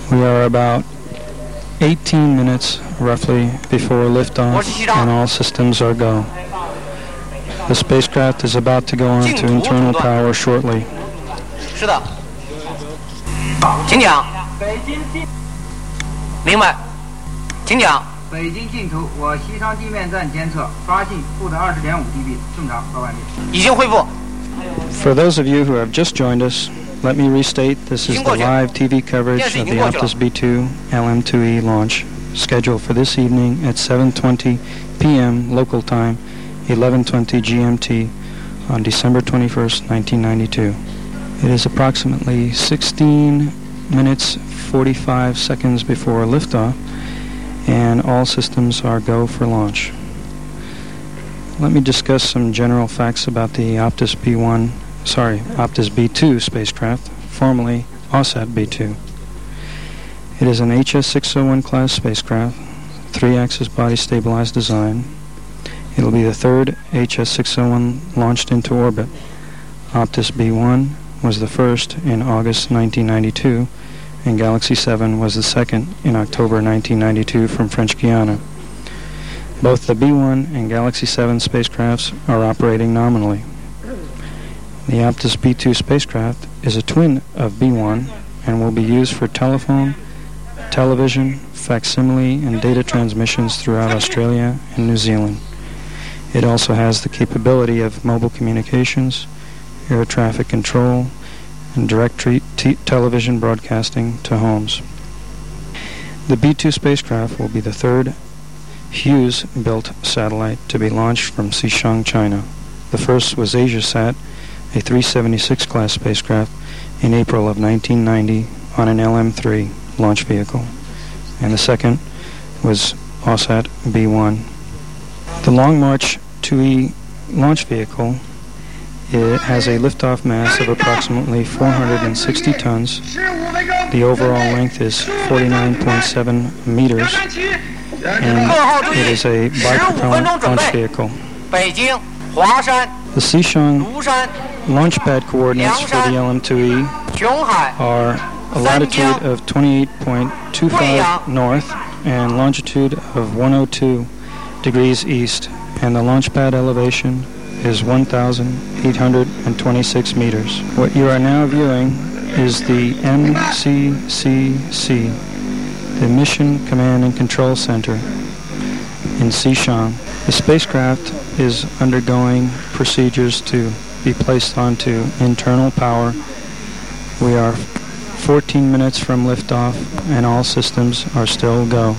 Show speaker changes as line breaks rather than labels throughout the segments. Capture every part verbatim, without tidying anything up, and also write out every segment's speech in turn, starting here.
We are about eighteen minutes, roughly, before liftoff, and all systems are go. The spacecraft is about to go on to internal power shortly.
是的。请讲。明白。请讲。
北京净土，我西昌地面站监测发信负的二十点五 dB， 正常报完毕。
已经恢复。
For those of you who have just joined us, let me restate this is the live T V coverage of the Optus B two L M two E launch, scheduled for this evening at seven twenty p m local time, eleven twenty G M T, on December twenty-first, nineteen ninety-two. It is approximately sixteen minutes forty-five seconds before liftoff, and all systems are go for launch. Let me discuss some general facts about the Optus B one, sorry, Optus B two spacecraft, formerly OSAT B two. It is an H S six oh one class spacecraft, three-axis body stabilized design. It will be the third H S six oh one launched into orbit. Optus B one was the first in August nineteen ninety-two, and Galaxy seven was the second in October nineteen ninety-two from French Guiana. Both the B one and Galaxy seven spacecrafts are operating nominally. The Optus B two spacecraft is a twin of B one and will be used for telephone, television, facsimile, and data transmissions throughout Australia and New Zealand. It also has the capability of mobile communications, air traffic control, and direct tre- t- television broadcasting to homes. The B two spacecraft will be the third Hughes-built satellite to be launched from Xishang, China. The first was AsiaSat, a three seventy-six class spacecraft, in April of nineteen ninety on an L M three launch vehicle, and the second was OSAT B one. The Long March two E launch vehicle, it has a liftoff mass of approximately four hundred sixty tons. The overall length is forty-nine point seven meters, and it is a bipropellant launch vehicle. The Xishang launchpad coordinates for the L M two E are a latitude of twenty-eight point two five north and longitude of one hundred two degrees east, and the launchpad elevation is one thousand eight hundred twenty-six meters. What you are now viewing is the M C C C, the Mission Command and Control Center in Xishang. The spacecraft is undergoing procedures to be placed onto internal power. We are fourteen minutes from liftoff, and all systems are still go.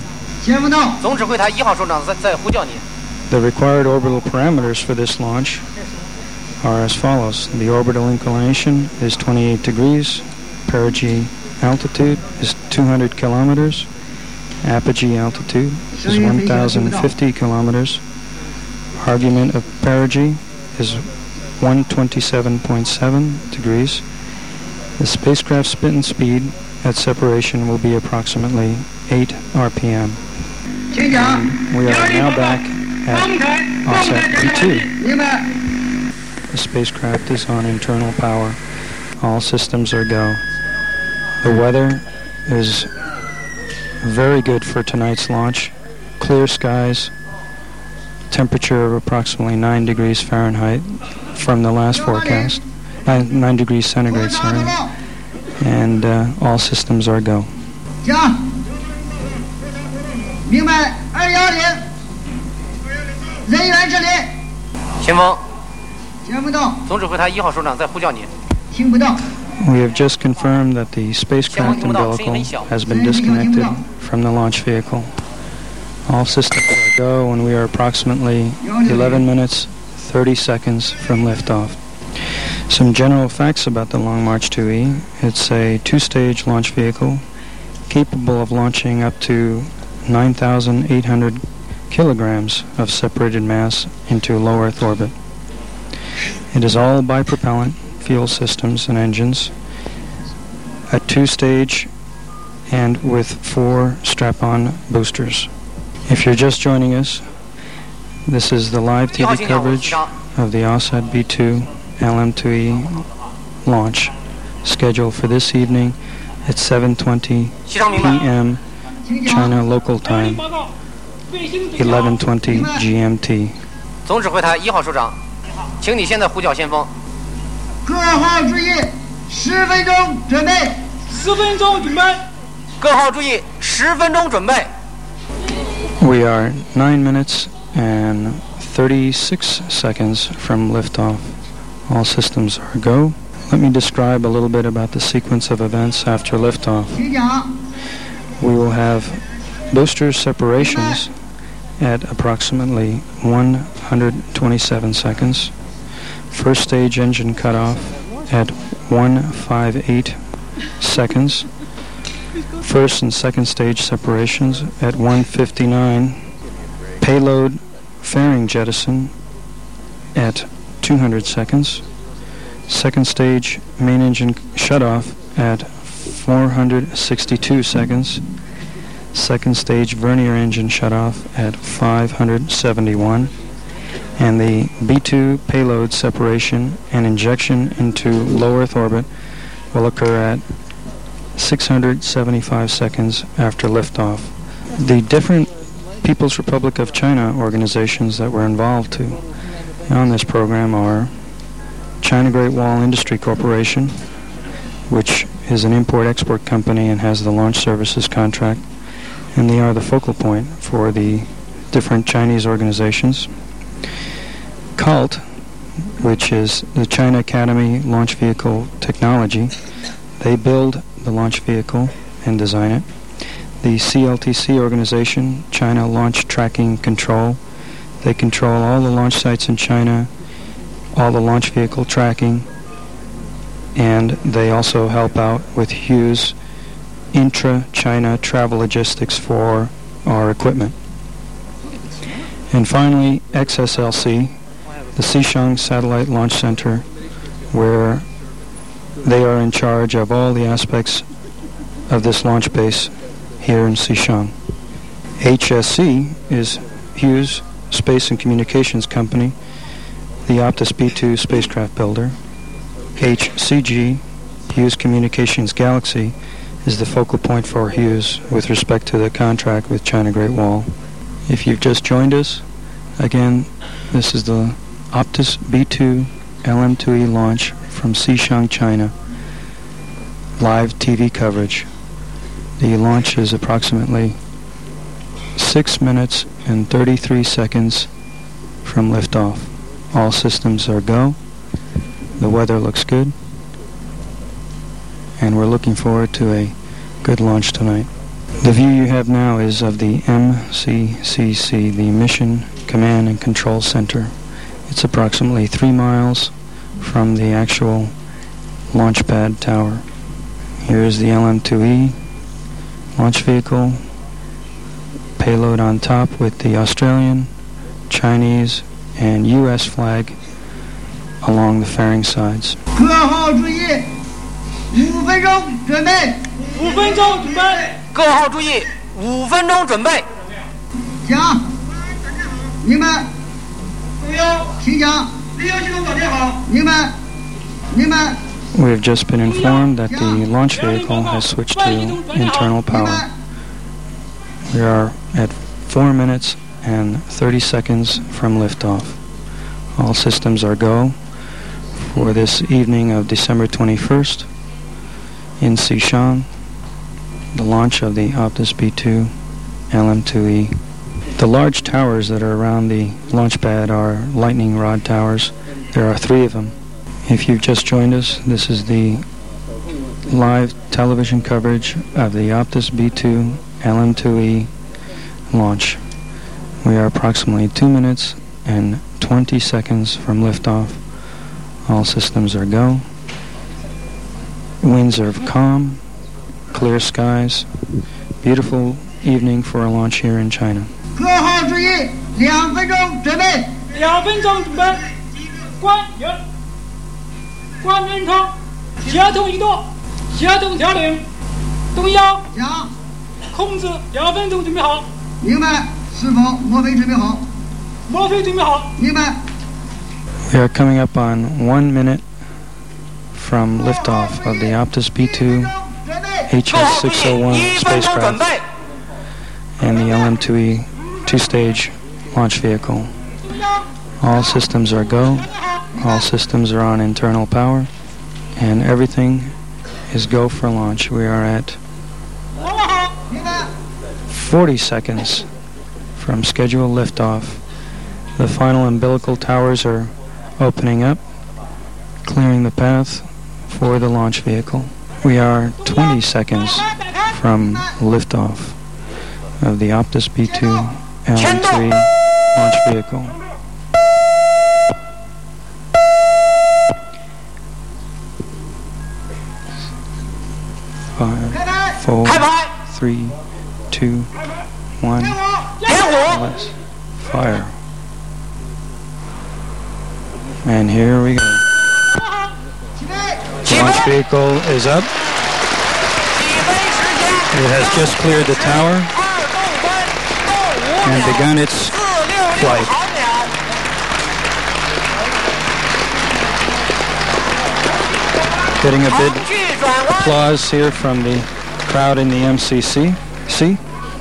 The required orbital parameters for this launch are as follows. The orbital inclination is twenty-eight degrees, perigee altitude is two hundred kilometers, apogee altitude is one thousand fifty kilometers, argument of perigee is one hundred twenty-seven point seven degrees. The spacecraft spin speed at separation will be approximately eight R P M. And we are now back at OSAT B two. The spacecraft is on internal power. All systems are go. The weather is very good for tonight's launch. Clear skies, temperature of approximately nine degrees Fahrenheit from the last forecast, nine, nine degrees centigrade, sorry, and uh, all systems are go. We have just confirmed that the spacecraft umbilical has been disconnected from the launch vehicle. All systems are go, and we are approximately eleven minutes, thirty seconds from liftoff. Some general facts about the Long March two E. It's a two-stage launch vehicle capable of launching up to nine thousand eight hundred kilograms of separated mass into low Earth orbit. It is all bipropellant fuel systems and engines, a two-stage and with four strap-on boosters. If you're just joining us, this is the live T V coverage of the OSAT B two L M two E launch, scheduled for this evening at seven twenty p.m. China local time, eleven twenty G M T.
总指挥台一号首长，请你现在呼叫先锋。
各号注意，十分钟准备。
十分钟准备。
各号注意，十分钟准备。
We are nine minutes and thirty-six seconds from liftoff. All systems are go. Let me describe a little bit about the sequence of events after liftoff. We will have booster separations at approximately one hundred twenty-seven seconds. First stage engine cutoff at one fifty-eight seconds. First and second stage separations at one fifty-nine. Payload fairing jettison at two hundred seconds. Second stage main engine shutoff at four hundred sixty-two seconds. Second stage vernier engine shutoff at five hundred seventy-one. And the B two payload separation and injection into low Earth orbit will occur at six hundred seventy-five seconds after liftoff. The different People's Republic of China organizations that were involved to on this program are China Great Wall Industry Corporation, which is an import-export company and has the launch services contract, and they are the focal point for the different Chinese organizations. C U L T, which is the China Academy Launch Vehicle Technology, they build the launch vehicle and design it. The C L T C organization, China Launch Tracking Control, they control all the launch sites in China, all the launch vehicle tracking, and they also help out with Hughes intra-China travel logistics for our equipment. And finally, X S L C, the Xichang Satellite Launch Center, where they are in charge of all the aspects of this launch base here in Xichang. H S C is Hughes Space and Communications Company, the Optus B two spacecraft builder. H C G, Hughes Communications Galaxy, is the focal point for Hughes with respect to the contract with China Great Wall. If you've just joined us, again, this is the Optus B two L M two E launch from Xichang, China. Live T V coverage. The launch is approximately six minutes and thirty-three seconds from liftoff. All systems are go. The weather looks good. And we're looking forward to a good launch tonight. The view you have now is of the M C C C, the Mission Command and Control Center. It's approximately three miles from the actual launch pad tower. Here is the L M two E launch vehicle, payload on top with the Australian, Chinese, and U S flag along the fairing sides.
各号注意，五分钟准备。
五分钟准备。
各号注意，五分钟准备。
讲，你们，
注意哦，
请讲。
利用系统准备好。
你们，你们。
We have just been informed that the launch vehicle has switched to internal power. We are at four minutes and thirty seconds from liftoff. All systems are go for this evening of December twenty-first in Xichang, the launch of the Optus B two L M two E. The large towers that are around the launch pad are lightning rod towers. There are three of them. If you've just joined us, this is the live television coverage of the Optus B two L M two E launch. We are approximately two minutes and twenty seconds from liftoff. All systems are go. Winds are calm, clear skies. Beautiful evening for a launch here in China.
各号注意，两分钟准备。
两分钟准备。关人。 关人窗，协同移动，协同调整，动摇，
讲，
控制，两分钟准备好。
明白？是否墨菲准备好？
墨菲准备好。
明白。
We are coming up on one minute from liftoff of the Optus B two H S six oh one spacecraft and the L M two E two-stage launch vehicle. All systems are go, all systems are on internal power, and everything is go for launch. We are at forty seconds from scheduled liftoff. The final umbilical towers are opening up, clearing the path for the launch vehicle. We are twenty seconds from liftoff of the Optus B two L M two E launch vehicle. Five, four, three, two, one. Let's fire. And here we go. The launch vehicle is up. It has just cleared the tower and begun its flight. Getting a big applause here from the crowd in the M C C. See?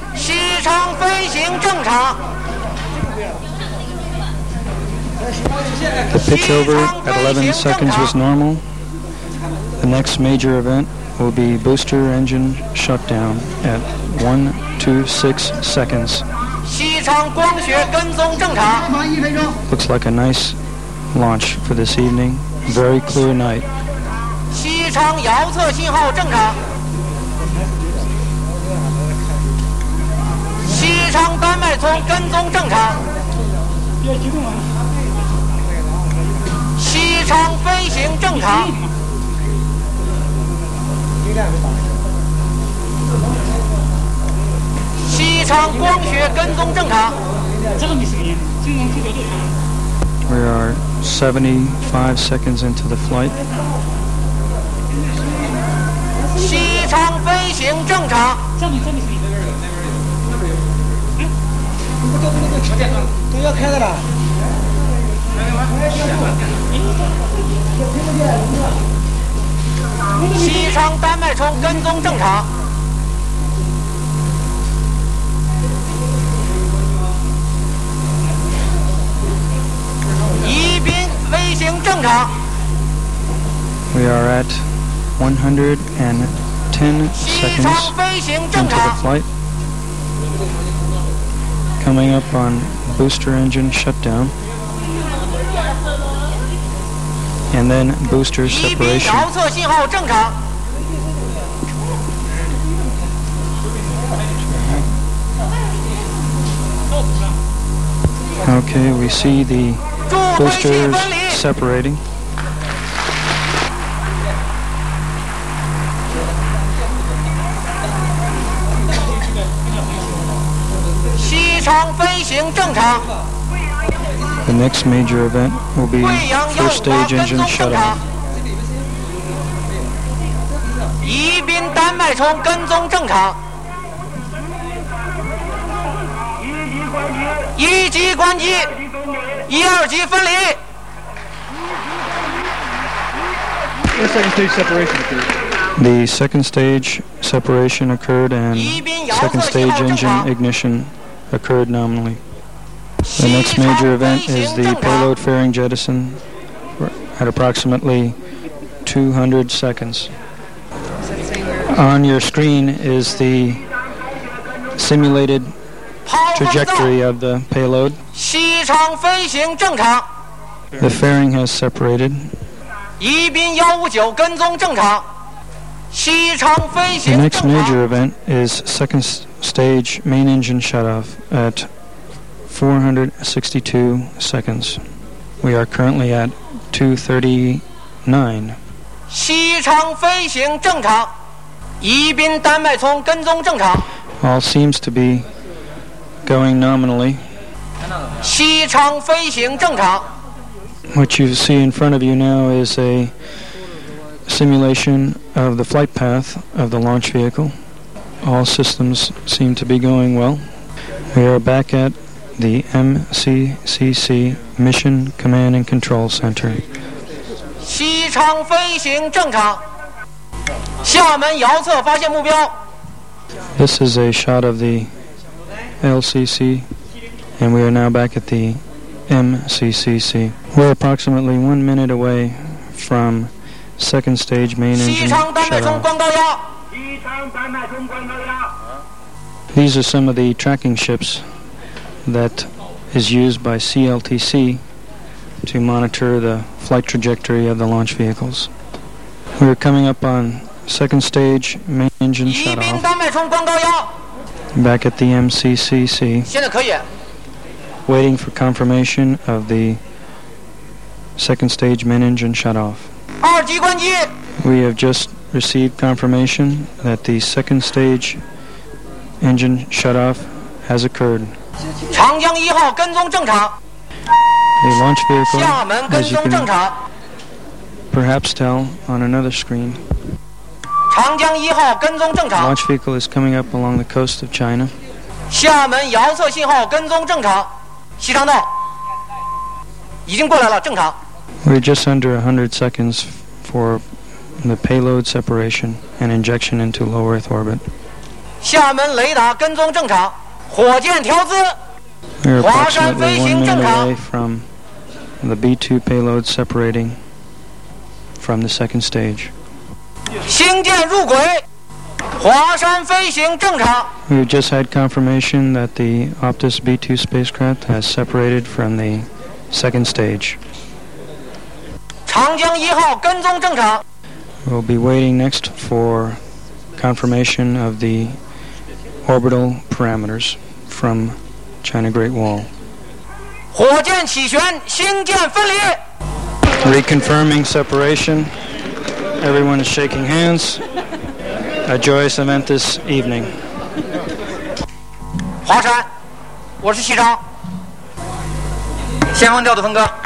The pitch over at eleven seconds was normal. The next major event will be booster engine shutdown at one two six seconds. Looks like a nice launch for this evening. Very clear night. We are seventy-five seconds into the flight. We are at one hundred ten seconds into the flight. Coming up on booster engine shutdown. And then booster separation. Okay, we see the boosters separating. The next major event will be first stage engine shutoff.
The second stage separation occurred.
The second stage separation occurred and second stage engine ignition occurred nominally. The next major event is the payload fairing jettison at approximately two hundred seconds. On your screen is the simulated trajectory of the payload. The fairing has separated. The next major event is second stage main engine shutoff at four hundred sixty-two seconds. We are currently at two thirty-nine. All seems to be going nominally. What you see in front of you now is a simulation of the flight path of the launch vehicle. All systems seem to be going well. We are back at the M C C C Mission Command and Control Center.
厦门遥测发现目标。
This is a shot of the L C C, and we are now back at the M C C C. We're approximately one minute away from second stage main engine shut-off. These are some of the tracking ships that is used by C L T C to monitor the flight trajectory of the launch vehicles. We're coming up on second stage main engine shut-off. Back at the M C C C. Waiting for confirmation of the second stage main engine shut-off. We have just received confirmation that the second stage engine shut-off has occurred. The launch vehicle, as you can perhaps tell on another screen, the launch vehicle is coming up along the coast of China. We're just under one hundred seconds for the payload separation and injection into low Earth orbit. We're approximately one minute away from the B two payload separating from the second stage. We've just had confirmation that the Optus B two spacecraft has separated from the second stage. We'll be waiting next for confirmation of the orbital parameters from China Great Wall. Reconfirming separation. Everyone is shaking hands. A joyous event this evening.
华山，我是西昌，先锋调度分割。